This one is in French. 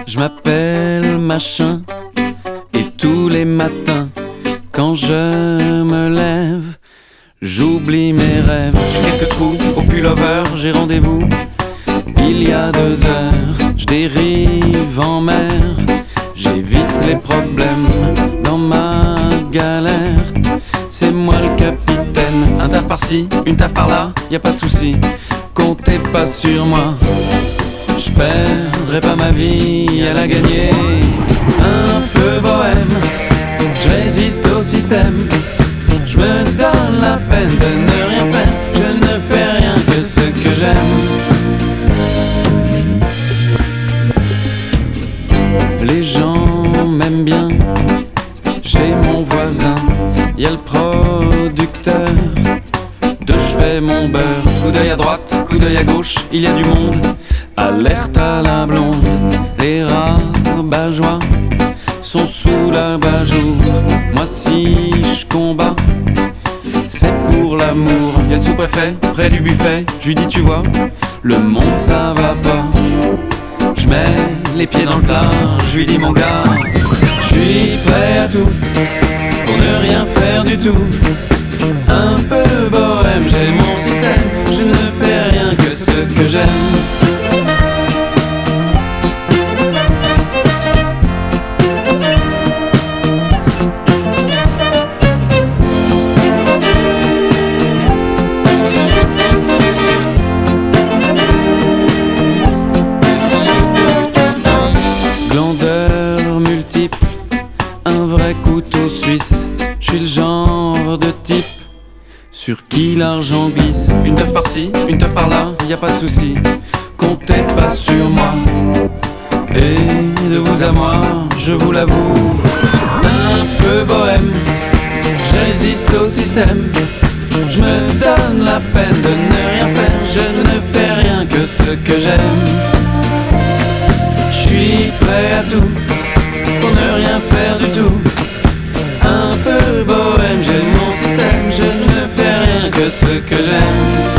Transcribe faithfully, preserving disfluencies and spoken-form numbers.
Je m'appelle machin, et tous les matins, quand je me lève, j'oublie mes rêves. J'ai quelques trous au pullover, j'ai rendez-vous il y a deux heures. Je dérive en mer, j'évite les problèmes dans ma galère. C'est moi le capitaine, un taf par-ci, une taf par-là, y a pas de souci. Comptez pas sur moi, je perdrai pas ma vie à la gagner. Un peu bohème, je résiste au système. Je me donne la peine de ne rien faire. Je ne fais rien que ce que j'aime. Les gens m'aiment bien. Chez mon voisin, y a le producteur de je fais mon beurre. Coup d'œil à droite, coup d'œil à gauche, il y a du monde. Alerte à la blonde, les rabat-joie sont sous l'abat-jour. Moi si je combats, c'est pour l'amour. Y'a le sous-préfet près du buffet, je lui dis tu vois, le monde ça va pas. Je mets les pieds dans le plat, je lui dis mon gars, je suis prêt à tout pour ne rien faire du tout. Un peu bohème, j'ai mon système, je ne fais rien que ce que j'aime. Glandeur multiple, un vrai couteau suisse. Je suis le genre de type sur qui l'argent glisse. Une teuf par-ci, une teuf par-là, y a pas de souci. Comptez pas sur moi, et de vous à moi, je vous l'avoue. Un peu bohème, je résiste au système. Je me donne la peine de ne rien faire. Je ne fais rien que ce que j'aime. Je suis prêt à tout pour ne rien faire du tout. Un peu bohème, j'ai mon système. Je ne fais rien que ce que j'aime.